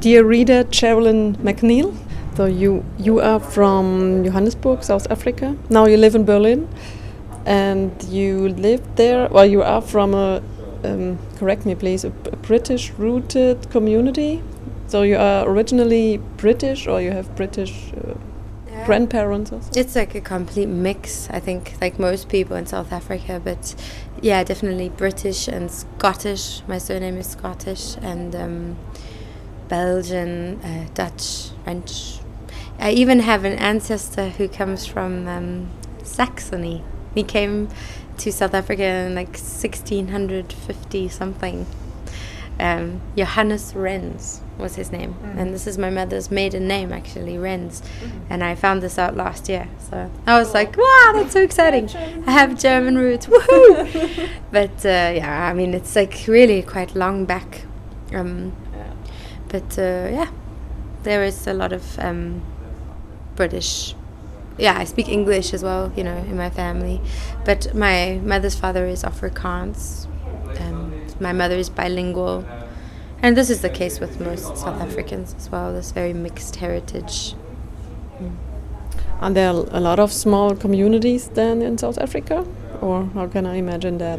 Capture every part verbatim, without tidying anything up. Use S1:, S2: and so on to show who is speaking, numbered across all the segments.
S1: dear reader, Sherilyn McNeil. So you you are from Johannesburg, South Africa. Now you live in Berlin, and you lived there. Well, you are from a um, correct me please, a, a British-rooted community. So you are originally British, or you have British uh, yeah. grandparents? Or something?
S2: It's like a complete mix, I think, like most people in South Africa. But yeah, definitely British and Scottish. My surname is Scottish, and um, Belgian, uh, Dutch, French. I even have an ancestor who comes from um, Saxony. He came to South Africa in like sixteen fifty something. Um, Johannes Rens was his name, mm. and this is my mother's maiden name, actually, Rens. Mm-hmm. And I found this out last year, so I was oh. like, wow, that's so exciting. I have German roots, woohoo! But uh, yeah, I mean, it's like really quite long back. Um, yeah. But uh, yeah, there is a lot of um, British. Yeah, I speak English as well, you know, in my family. But my mother's father is Afrikaans. Um, my mother is bilingual. And this is the case with most South Africans as well, this very mixed heritage. Mm.
S1: Are there a lot of small communities then in South Africa? Or how can I imagine that?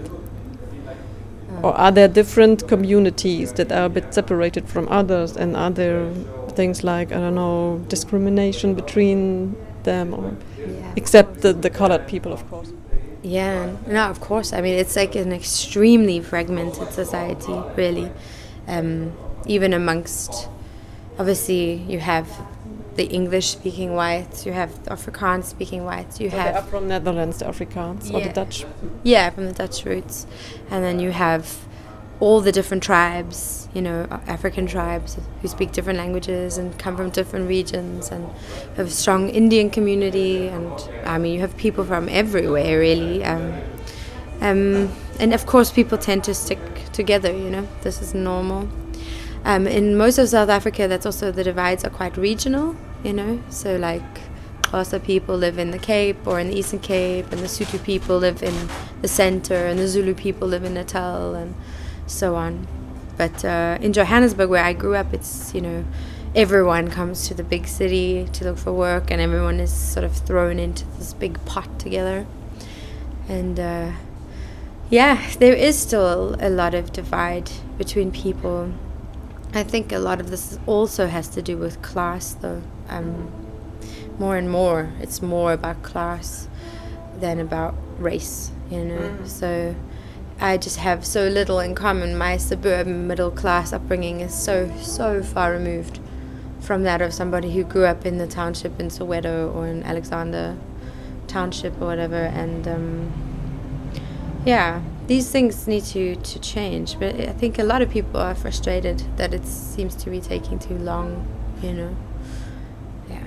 S1: Um, or are there different communities that are a bit separated from others? And are there things like, I don't know, discrimination between them? Or yeah. Except the, the colored people, of course.
S2: Yeah, no, of course. I mean, it's like an extremely fragmented society, really. Um, even amongst, obviously, you have the English-speaking whites, you have the Afrikaans-speaking whites, you
S1: so
S2: have...
S1: They are from Netherlands, the Afrikaans,
S2: yeah.
S1: or the Dutch?
S2: Yeah, from the Dutch roots. And then you have all the different tribes, you know, African tribes who speak different languages and come from different regions, and have a strong Indian community, and I mean, you have people from everywhere, really. Um, um, and of course, people tend to stick together, you know, this is normal. Um, in most of South Africa, that's also, the divides are quite regional, you know, so like Xhosa people live in the Cape or in the Eastern Cape, and the Sotho people live in the center, and the Zulu people live in Natal, and so on. But uh, in Johannesburg, where I grew up, it's, you know, everyone comes to the big city to look for work, and everyone is sort of thrown into this big pot together. And uh, yeah, there is still a lot of divide between people. I think a lot of this also has to do with class, though. Um, more and more, it's more about class than about race, you know. Mm. So I just have so little in common. My suburban middle class upbringing is so, so far removed from that of somebody who grew up in the township in Soweto or in Alexander Township or whatever. And um, yeah, these things need to, to change. But I think a lot of people are frustrated that it seems to be taking too long, you know. Yeah.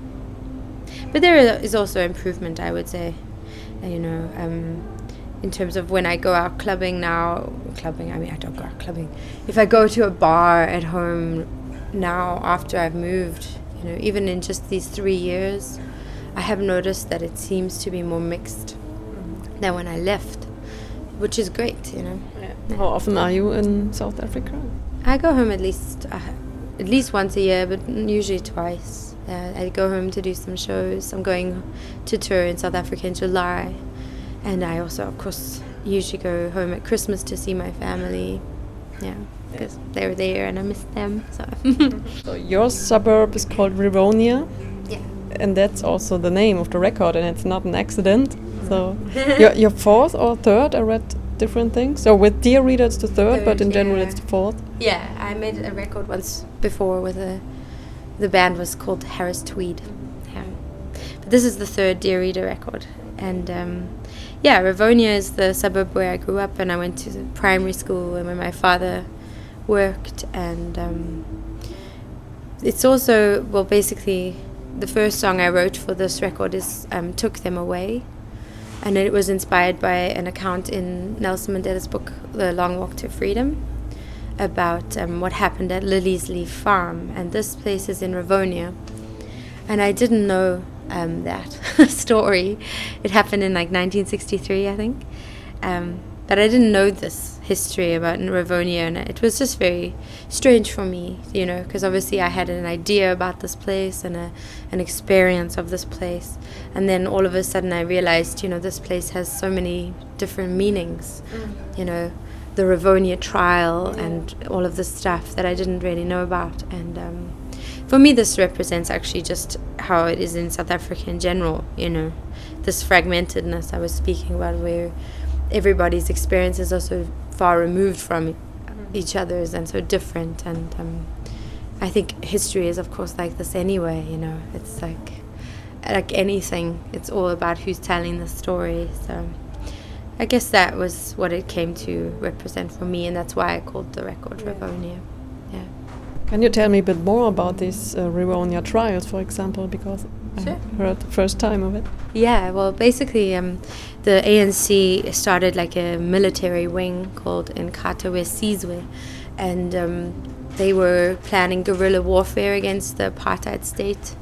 S2: But there is also improvement, I would say, you know. Um, in terms of when I go out clubbing now, clubbing, I mean, I don't go out clubbing. If I go to a bar at home now after I've moved, you know, even in just these three years, I have noticed that it seems to be more mixed mm-hmm. than when I left, which is great, you know.
S1: Yeah. How often are you in South Africa?
S2: I go home at least, uh, at least once a year, but usually twice. Uh, I go home to do some shows. I'm going to tour in South Africa in July. And I also, of course, usually go home at Christmas to see my family. Yeah, because they're there and I miss them. So.
S1: So your suburb is called Rivonia.
S2: Yeah.
S1: And that's also the name of the record, and it's not an accident. So your, your fourth or third, I read different things. So with Dear Reader it's the third, third but in yeah. general it's the fourth.
S2: Yeah, I made a record once before with a, the band was called Harris Tweed. Yeah. But this is the third Dear Reader record. And um, yeah, Rivonia is the suburb where I grew up, and I went to primary school and where my father worked. And um, it's also, well, basically, the first song I wrote for this record is um, Took Them Away. And it was inspired by an account in Nelson Mandela's book, The Long Walk to Freedom, about um, what happened at Lily's Leaf Farm. And this place is in Rivonia. And I didn't know Um, that story. It happened in like nineteen sixty-three, I think. Um, but I didn't know this history about Rivonia, and it was just very strange for me, you know, because obviously I had an idea about this place and a, an experience of this place, and then all of a sudden I realized, you know, this place has so many different meanings, mm. you know, the Rivonia trial and all of this stuff that I didn't really know about. And um, for me this represents actually just how it is in South Africa in general, you know, this fragmentedness I was speaking about, where everybody's experiences are so far removed from each other's and so different. And um, I think history is of course like this anyway, you know, it's like like anything, it's all about who's telling the story. So I guess that was what it came to represent for me, and that's why I called the record yeah. Rivonia. Yeah.
S1: Can you tell me a bit more about these uh, Rivonia trials, for example, because sure. I heard the first time of it?
S2: Yeah, well, basically um, the A N C started like a military wing called Inkatha Wesizwe, and um, they were planning guerrilla warfare against the apartheid state.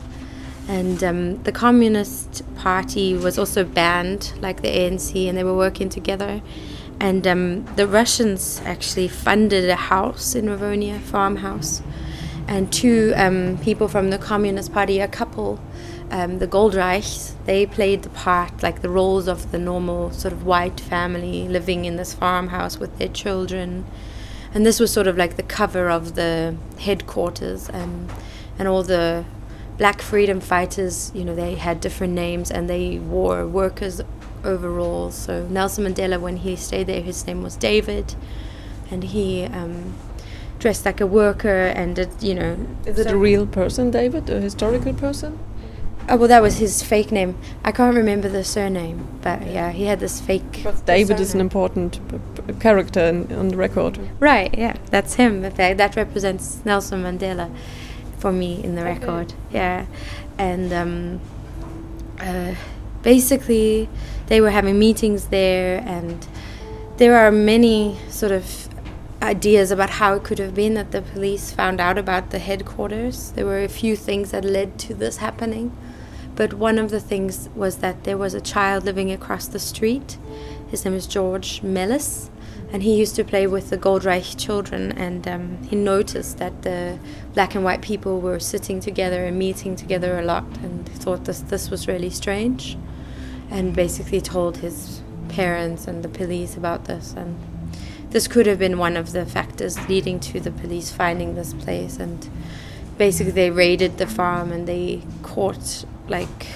S2: And um, the Communist Party was also banned, like the A N C, and they were working together. And um, the Russians actually funded a house in Rivonia, farmhouse. And two um, people from the Communist Party, a couple, um, the Goldreichs, they played the part, like the roles of the normal sort of white family living in this farmhouse with their children. And this was sort of like the cover of the headquarters, and and all the black freedom fighters, you know, they had different names and they wore workers' overalls. So Nelson Mandela, when he stayed there, his name was David, and he um, dressed like a worker. And it, you know,
S1: is it so a real person, David, a historical person?
S2: Oh well, that was his fake name. I can't remember the surname, but yeah, he had this fake.
S1: But David is an important p- p- character in, on the record.
S2: Right. Yeah, that's him. That that represents Nelson Mandela for me in the okay. record. Yeah, and um, uh, basically they were having meetings there, and there are many sort of ideas about how it could have been that the police found out about the headquarters. There were a few things that led to this happening, but one of the things was that there was a child living across the street. His name is George Mellis, and he used to play with the Goldreich children, and um, he noticed that the black and white people were sitting together and meeting together a lot, and thought this this was really strange, and basically told his parents and the police about this. And this could have been one of the factors leading to the police finding this place. And basically they raided the farm and they caught like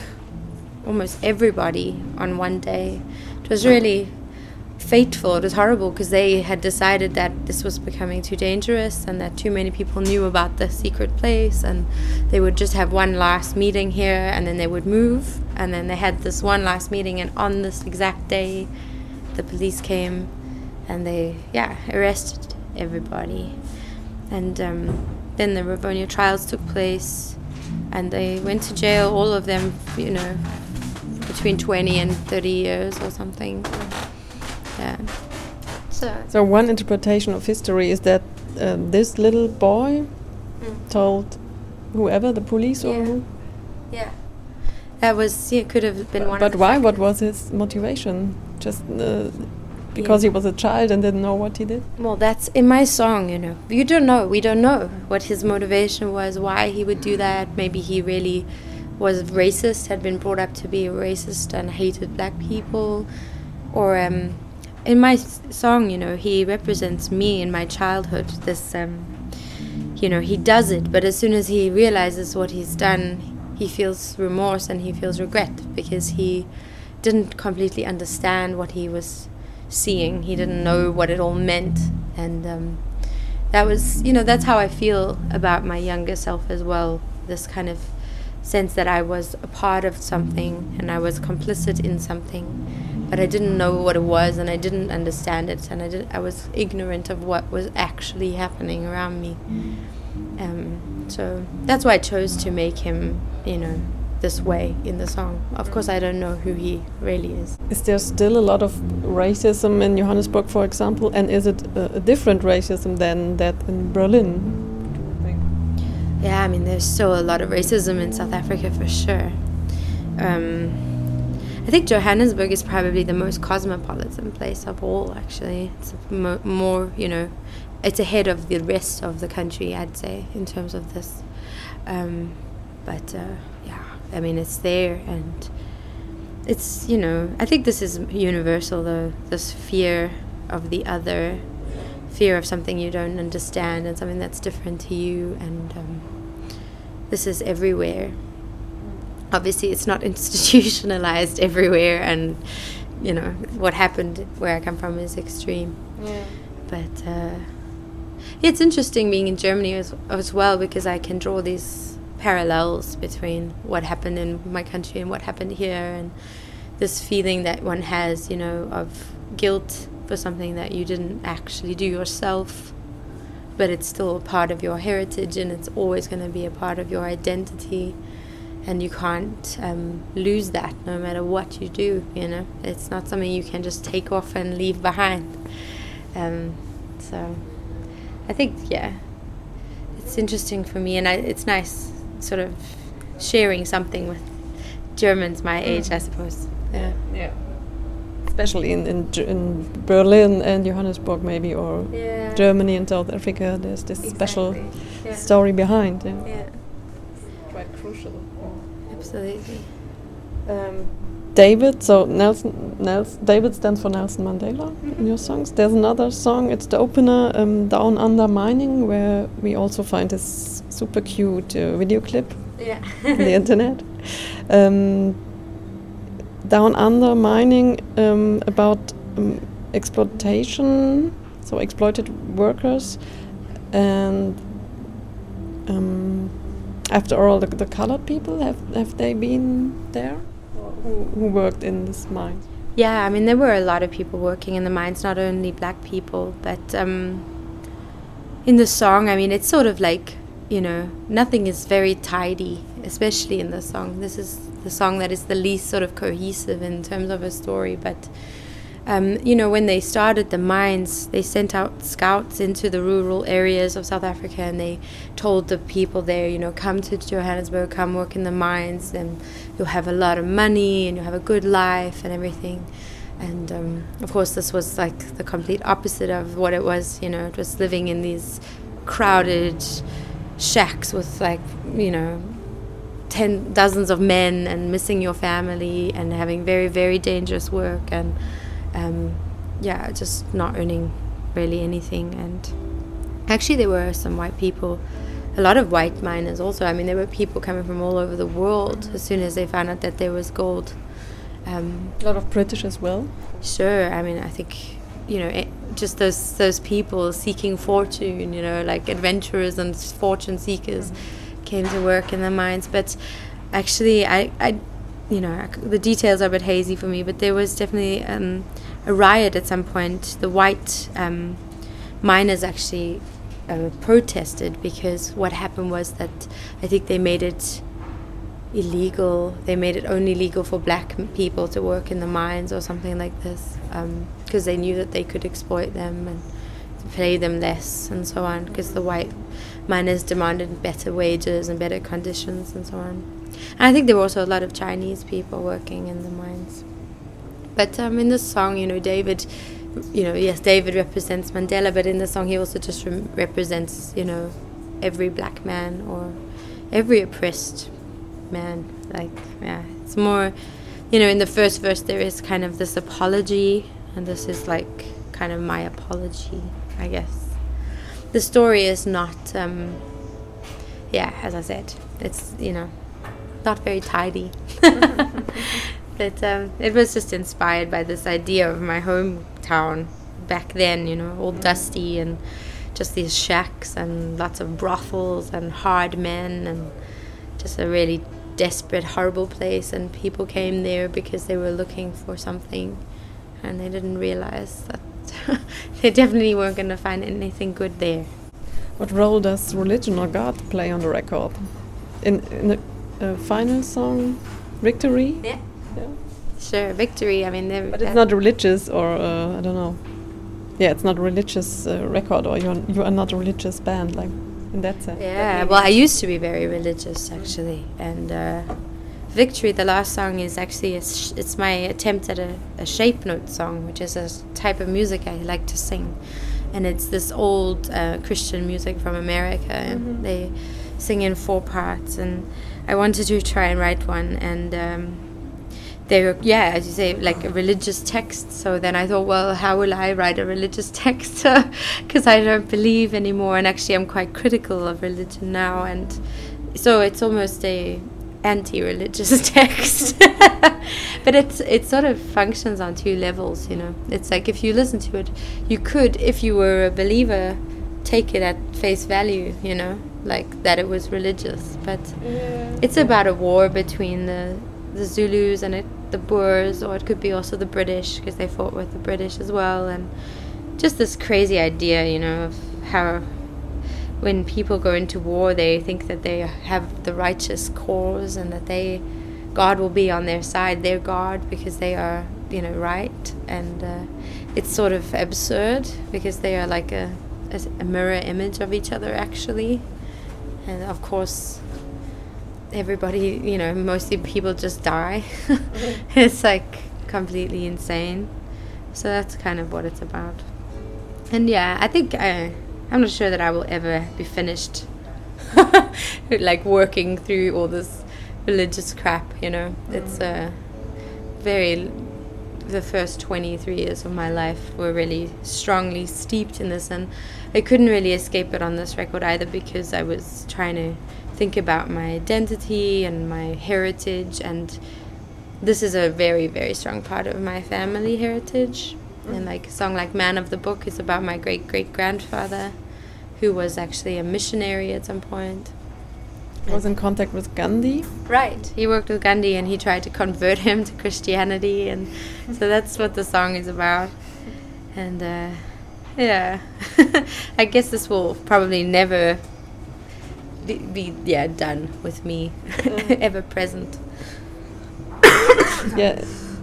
S2: almost everybody on one day. It was really fateful. It was horrible because they had decided that this was becoming too dangerous and that too many people knew about the secret place, and they would just have one last meeting here and then they would move. And then they had this one last meeting, and on this exact day the police came and they yeah arrested everybody. And um, then the Rivonia trials took place and they went to jail, all of them, you know, between twenty and thirty years or something. Yeah. So,
S1: so one interpretation of history is that uh, this little boy mm. told whoever, the police or
S2: yeah.
S1: who?
S2: Yeah. That was, yeah, could have been
S1: but
S2: one
S1: But
S2: of
S1: why?
S2: the
S1: What was his motivation? Just uh, because yeah. he was a child and didn't know what he did?
S2: Well, that's in my song, you know. You don't know. We don't know what his motivation was, why he would do that. Maybe he really was racist, had been brought up to be a racist and hated black people. Or um, in my s- song, you know, he represents me in my childhood. This, um, you know, he does it, but as soon as he realizes what he's done, he feels remorse and he feels regret because he didn't completely understand what he was seeing. He didn't know what it all meant. And um, that was, you know, that's how I feel about my younger self as well. This kind of sense that I was a part of something and I was complicit in something, but I didn't know what it was and I didn't understand it, and I did I was ignorant of what was actually happening around me. Um, so that's why I chose to make him, you know, this way in the song. Of course, I don't know who he really is.
S1: Is there still a lot of racism in Johannesburg, for example, and is it a, a different racism than that in Berlin?
S2: Yeah, I mean, there's still a lot of racism in South Africa for sure. Um, I think Johannesburg is probably the most cosmopolitan place of all, actually. It's mo- more, you know, it's ahead of the rest of the country, I'd say, in terms of this. Um, but, uh, yeah, I mean, it's there, and it's, you know, I think this is universal, though, this fear of the other, fear of something you don't understand and something that's different to you, and um, this is everywhere. Obviously, it's not institutionalized everywhere, and, you know, what happened where I come from is extreme.
S1: Yeah.
S2: But uh, it's interesting being in Germany as, as well, because I can draw these parallels between what happened in my country and what happened here, and this feeling that one has, you know, of guilt for something that you didn't actually do yourself, but it's still a part of your heritage, and it's always going to be a part of your identity. And you can't um, lose that no matter what you do, you know. It's not something you can just take off and leave behind. Um, so I think, yeah, it's interesting for me, and I, it's nice sort of sharing something with Germans my age, mm. I suppose. Yeah.
S1: Yeah. Especially in, in, in Berlin and Johannesburg, maybe, or
S2: yeah.
S1: Germany and South Africa, there's this
S2: exactly.
S1: special
S2: yeah.
S1: story behind. Yeah.
S2: yeah.
S1: Quite crucial.
S2: Absolutely.
S1: Um, David, so Nelson, Nelson, David stands for Nelson Mandela mm-hmm. in your songs. There's another song, it's the opener, um, Down Under Mining, where we also find this super cute uh, video clip
S2: yeah.
S1: on the internet. Um, Down Under Mining, um, about um, exploitation, so exploited workers, and um, after all, the, the colored people, have have they been there? Who, who worked in this mine?
S2: Yeah, I mean, there were a lot of people working in the mines, not only black people, but um, in the song, I mean, it's sort of like, you know, nothing is very tidy, especially in the song. This is the song that is the least sort of cohesive in terms of a story, but Um, you know, when they started the mines, they sent out scouts into the rural areas of South Africa, and they told the people there, you know, come to Johannesburg, come work in the mines, and you'll have a lot of money, and you'll have a good life and everything. And um, of course, this was like the complete opposite of what it was. You know, it was living in these crowded shacks with, like, you know, ten dozens of men, and missing your family, and having very, very dangerous work, and Um, yeah, just not earning really anything. And actually there were some white people, a lot of white miners also. I mean, there were people coming from all over the world as soon as they found out that there was gold. Um,
S1: a lot of British as well?
S2: Sure. I mean, I think, you know, it, just those those people seeking fortune, you know, like adventurers and fortune seekers mm-hmm. came to work in the mines. But actually, I... I you know, the details are a bit hazy for me, but there was definitely um, a riot at some point. The white um, miners actually uh, protested, because what happened was that I think they made it illegal. They made it only legal for black m- people to work in the mines or something like this, because um, they knew that they could exploit them and pay them less and so on, because the white miners demanded better wages and better conditions and so on. And I think there were also a lot of Chinese people working in the mines. But um, in this song, you know, David, you know, yes, David represents Mandela, but in the song he also just re- represents, you know, every black man or every oppressed man. Like, yeah, it's more, you know, in the first verse there is kind of this apology, and this is like kind of my apology, I guess. The story is not, um, yeah, as I said, it's, you know, not very tidy. But um, it was just inspired by this idea of my hometown back then, you know, all dusty and just these shacks and lots of brothels and hard men, and just a really desperate, horrible place. And people came there because they were looking for something, and they didn't realize that they definitely weren't going to find anything good there.
S1: What role does religion or God play on the record? In, in the uh, final song, Victory?
S2: Yeah. yeah. Sure, Victory. I mean,
S1: but it's not religious, or uh, I don't know. Yeah, it's not a religious uh, record, or you are, you are not a religious band, like in that sense.
S2: Yeah, well, I used to be very religious actually, and uh, Victory, the last song, is actually a sh- it's my attempt at a, a shape note song, which is a type of music I like to sing, and it's this old uh, Christian music from America, and
S1: Mm-hmm.
S2: they sing in four parts, and I wanted to try and write one, and um, they were, yeah, as you say, like a religious text. So then I thought, well, how will I write a religious text? Because I don't believe anymore, and actually I'm quite critical of religion now, and so it's almost a anti-religious text. But it's it sort of functions on two levels, you know. It's like if you listen to it, you could, if you were a believer, take it at face value, you know, like that it was religious. But
S1: Yeah.
S2: it's about a war between the the Zulus and it, the Boers, or it could be also the British, because they fought with the British as well, and just this crazy idea, you know, of how when people go into war, they think that they have the righteous cause and that they, God will be on their side, their God, because they are, you know, right. And uh, it's sort of absurd, because they are like a, a, a mirror image of each other, actually. And of course, everybody, you know, mostly people just die. It's like completely insane. So that's kind of what it's about. And yeah, I think I, I'm not sure that I will ever be finished like working through all this religious crap, you know. It's uh, very, the first twenty-three years of my life were really strongly steeped in this, and I couldn't really escape it on this record either, because I was trying to think about my identity and my heritage, and this is a very, very strong part of my family heritage. Mm. And like a song like Man of the Book is about my great-great-grandfather, who was actually a missionary at some point.
S1: Was in contact with Gandhi.
S2: Right, he worked with Gandhi and he tried to convert him to Christianity, and so that's what the song is about. And uh, yeah, I guess this will probably never be, be yeah done with me, ever present.
S1: Yeah.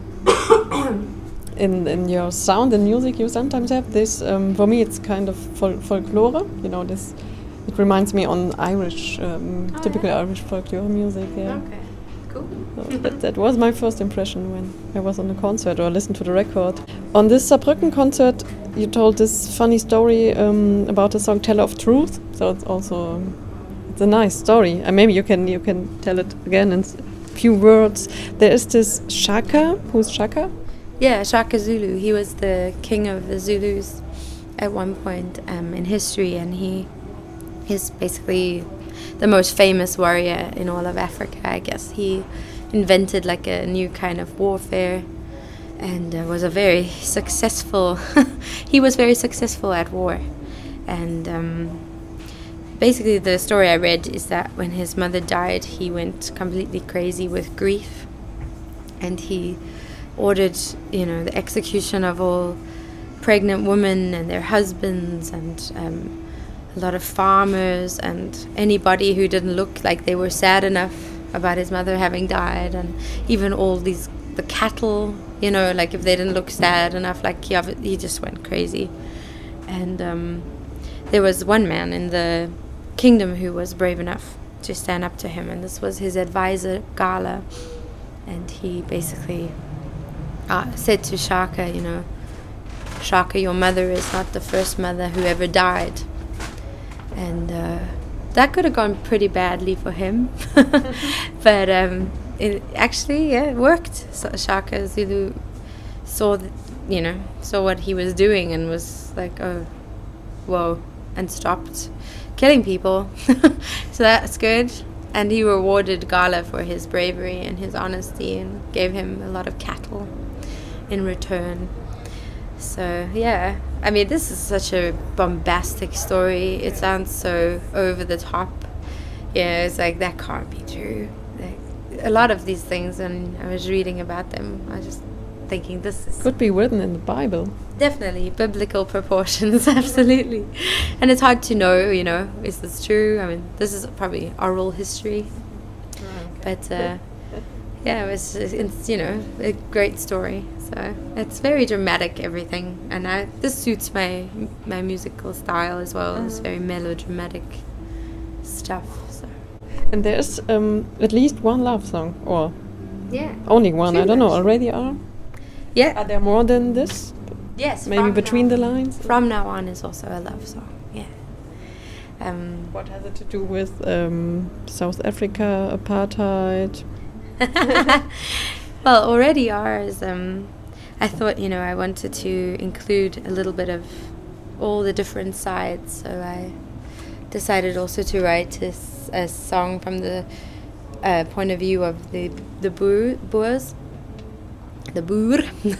S1: In in your sound and music, you sometimes have this. Um, for me, it's kind of fol- folklore. You know, this. It reminds me on Irish, um,
S2: Oh,
S1: typical
S2: yeah?
S1: Irish folklore music. Yeah.
S2: Okay, cool.
S1: So that, that was my first impression when I was on a concert or listened to the record. On this Saarbrücken concert, you told this funny story um, about the song "Teller of Truth." So it's also um, it's a nice story. And maybe you can you can tell it again in s- few words. There is this Shaka. Who's Shaka?
S2: Yeah, Shaka Zulu. He was the king of the Zulus at one point um, in history, and he is basically the most famous warrior in all of Africa, I guess. He invented like a new kind of warfare, and uh, was a very successful he was very successful at war. And um, basically the story I read is that when his mother died, he went completely crazy with grief, and he ordered, you know, the execution of all pregnant women and their husbands, and um, a lot of farmers and anybody who didn't look like they were sad enough about his mother having died, and even all these the cattle, you know, like if they didn't look sad enough, like he, he just went crazy. And um, there was one man in the kingdom who was brave enough to stand up to him, and this was his advisor Gala, and he basically uh, said to Shaka, you know, Shaka, your mother is not the first mother who ever died. And uh, that could have gone pretty badly for him. But um, it actually, yeah, it worked. So Shaka Zulu saw, the, you know, saw what he was doing and was like, oh, whoa, and stopped killing people. So that's good. And he rewarded Gala for his bravery and his honesty, and gave him a lot of cattle in return. So yeah, I mean, this is such a bombastic story. It sounds so over the top. Yeah, it's like, that can't be true. Like, a lot of these things, and I was reading about them, I was just thinking, this is
S1: Could be written in the Bible.
S2: definitely biblical proportions. Absolutely. And it's hard to know, you know, is this true? I mean, this is probably oral history. But uh, yeah, it was, it's, you know, a great story. So it's very dramatic, everything, and I, this suits my my musical style as well. It's very melodramatic stuff. So
S1: And there's um, at least one love song, or
S2: Yeah.
S1: only one,
S2: Two
S1: I don't know,
S2: actually.
S1: already are?
S2: Yeah.
S1: Are there more than this?
S2: Yes.
S1: Maybe
S2: From
S1: between
S2: now,
S1: the lines?
S2: From Now On is also a love song. Yeah. Um,
S1: What has it to do with um, South Africa, apartheid?
S2: well, already ours. Um, I thought, you know, I wanted to include a little bit of all the different sides, so I decided also to write a, s- a song from the uh, point of view of the the Boer, Boers, the Boer,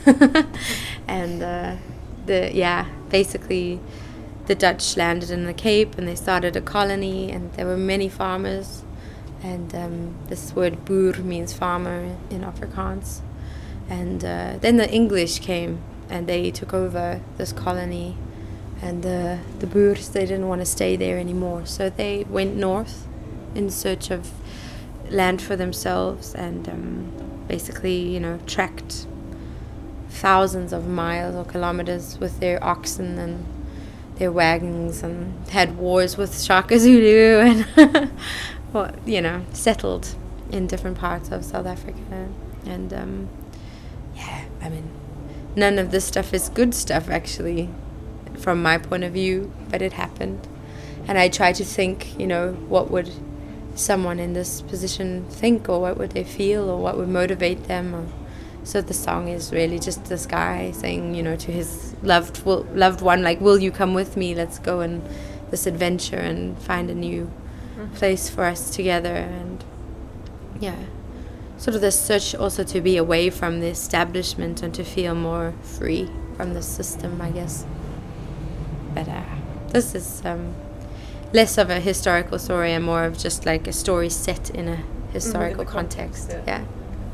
S2: and uh, the yeah, basically the Dutch landed in the Cape and they started a colony, and there were many farmers, and um, this word boer means farmer in Afrikaans, and uh, then the English came and they took over this colony, and uh, the Boers, they didn't want to stay there anymore, so they went north in search of land for themselves, and um, basically, you know, trekked thousands of miles or kilometers with their oxen and their wagons, and had wars with Shaka Zulu, and well, you know, settled in different parts of South Africa. And um, yeah, I mean, none of this stuff is good stuff, actually, from my point of view, but it happened. And I try to think, you know, what would someone in this position think, or what would they feel, or what would motivate them, or so the song is really just this guy saying, you know, to his loved will, loved one, like, will you come with me? Let's go on this adventure and find a new mm-hmm. place for us together. And yeah, sort of this search also to be away from the establishment and to feel more free from the system, I guess. But uh, this is um, less of a historical story and more of just like a story set in a historical mm-hmm, context. context yeah. yeah.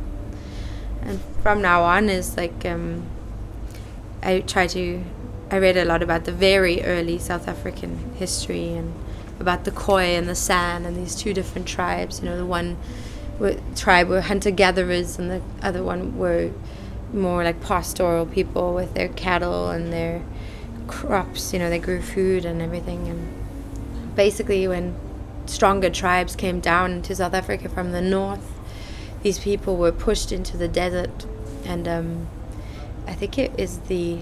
S2: And From Now On is like, um, I try to, I read a lot about the very early South African history and about the Khoi and the San and these two different tribes. You know, the one w- tribe were hunter-gatherers and the other one were more like pastoral people with their cattle and their crops. You know, they grew food and everything. And basically when stronger tribes came down into South Africa from the north, these people were pushed into the desert, and um, I think it is the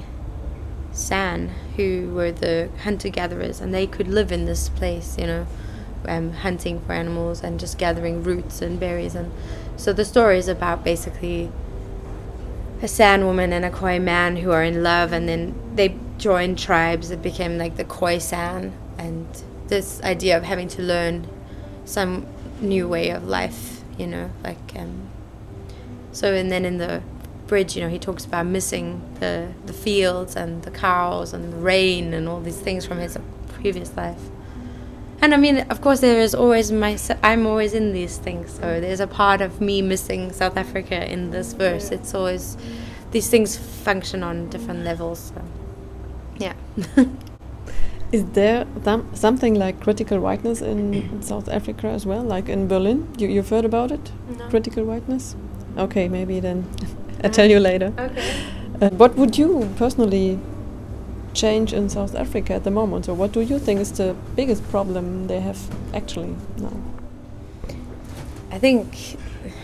S2: San who were the hunter-gatherers, and they could live in this place, you know, um, hunting for animals and just gathering roots and berries. And so the story is about basically a San woman and a Khoi man who are in love, and then they joined tribes. It became like the Khoi San, and this idea of having to learn some new way of life. You know, like, um, so, and then in the bridge, you know, he talks about missing the, the fields and the cows and the rain and all these things from his previous life. And I mean, of course, there is always my, I'm always in these things. So there's a part of me missing South Africa in this verse. It's always, these things function on different levels. So, yeah.
S1: Is there th- something like critical whiteness in South Africa as well, like in Berlin? You, you've heard about it?
S2: No.
S1: Critical whiteness? Okay, maybe then I'll tell you later.
S2: Okay.
S1: Uh, what would you personally change in South Africa at the moment? Or what do you think is the biggest problem they have actually now?
S2: I think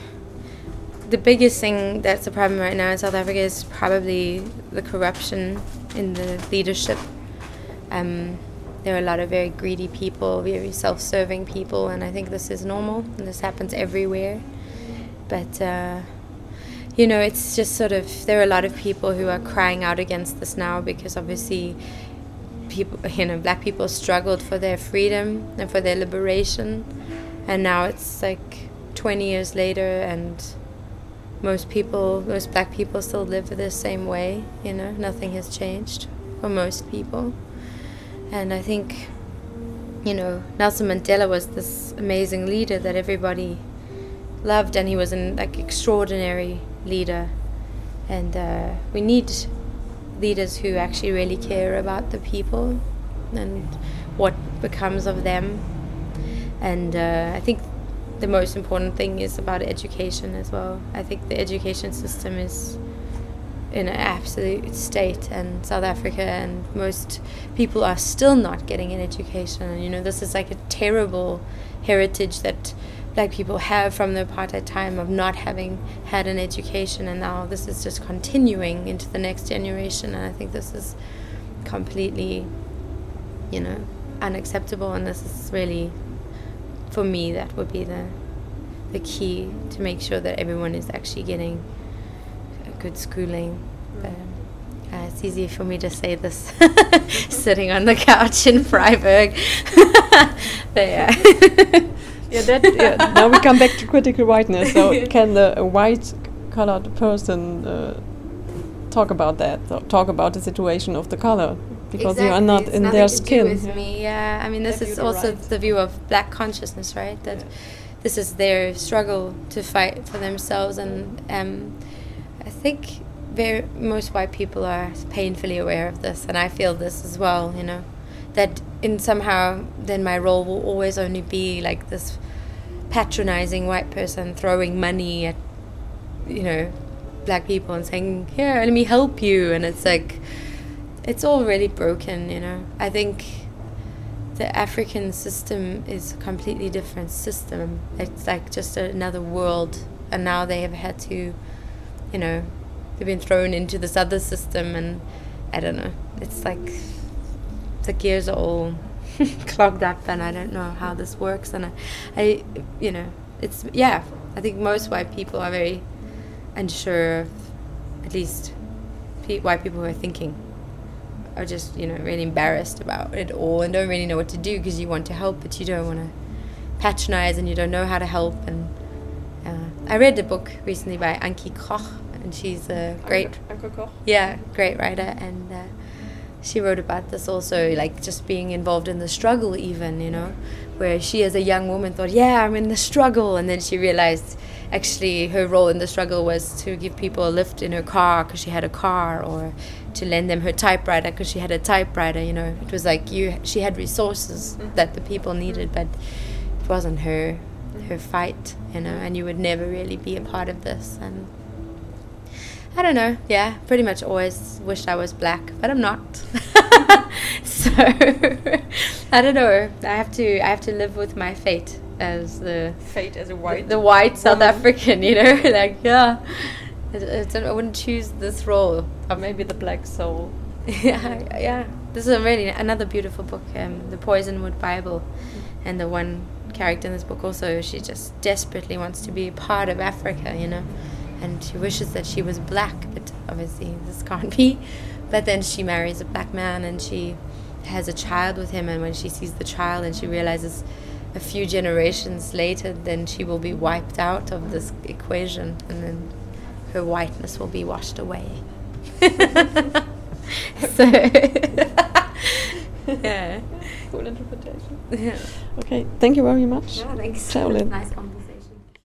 S2: the biggest thing that's a problem right now in South Africa is probably the corruption in the leadership. Um, there are a lot of very greedy people, very self-serving people, and I think this is normal, and this happens everywhere. But, uh, you know, it's just sort of, there are a lot of people who are crying out against this now because obviously people, you know, black people struggled for their freedom and for their liberation, and now it's like twenty years later and most people, most black people still live the same way, you know, nothing has changed for most people. And I think, you know, Nelson Mandela was this amazing leader that everybody loved, and he was an like extraordinary leader. And uh, we need leaders who actually really care about the people and what becomes of them. And uh, I think the most important thing is about education as well. I think the education system is in an absolute state in South Africa, and most people are still not getting an education. And you know, this is like a terrible heritage that black people have from the apartheid time of not having had an education, and now this is just continuing into the next generation, and I think this is completely, you know, unacceptable, and this is really, for me, that would be the the key to make sure that everyone is actually getting a good schooling. But, uh, it's easy for me to say this sitting on the couch in Freiburg. But yeah.
S1: Yeah, that, yeah. Now we come back to critical whiteness. So can the a white-colored person uh, talk about that? So talk about the situation of the color? Because
S2: exactly.
S1: you are not
S2: it's
S1: in
S2: nothing
S1: their
S2: to
S1: skin.
S2: Do with
S1: Yeah.
S2: me. Yeah, I mean, this
S1: Have
S2: is
S1: you the
S2: also
S1: right?
S2: the view of black consciousness, right? That
S1: Yeah.
S2: this is their struggle to fight for themselves, and um, I think very most white people are painfully aware of this, and I feel this as well. You know, that in somehow then my role will always only be like this patronizing white person throwing money at, you know, black people and saying, "Here, let me help you," and it's like, it's all really broken, you know. I think the African system is a completely different system. It's like just another world, and now they have had to, you know, they've been thrown into this other system, and I don't know. It's like the gears are all clogged up, and I don't know how this works. And I, I, you know, it's yeah. I think most white people are very unsure of, at least pe- white people who are thinking, are just, you know, really embarrassed about it all and don't really know what to do, because you want to help but you don't want to patronize and you don't know how to help. And uh, I read a book recently by Ankie Koch, and she's a great
S1: Anke Koch.
S2: yeah great writer, and uh, she wrote about this also, like just being involved in the struggle even, you know, where she as a young woman thought, yeah, I'm in the struggle, and then she realized actually her role in the struggle was to give people a lift in her car because she had a car, or to lend them her typewriter because she had a typewriter, you know. It was like you she had resources mm-hmm. that the people needed, but it wasn't her her fight, you know, and you would never really be a part of this. And I don't know, yeah, pretty much always wished I was black, but I'm not. So I don't know. I have to I have to live with my fate as the
S1: Fate as a white
S2: the, the white South
S1: woman.
S2: African, you know, like yeah. I, I, I wouldn't choose this role.
S1: Or maybe the black soul.
S2: Yeah, yeah. This is a really another beautiful book, um, The Poisonwood Bible, mm-hmm. and the one character in this book also, she just desperately wants to be a part of Africa, you know, and she wishes that she was black, but obviously this can't be. But then she marries a black man and she has a child with him, and when she sees the child and she realizes a few generations later then she will be wiped out of this equation, and then her whiteness will be washed away. So yeah,
S1: Cool interpretation.
S2: yeah.
S1: Okay, thank you very much.
S2: Yeah, thanks.
S1: Shaolin.
S2: Nice compliment.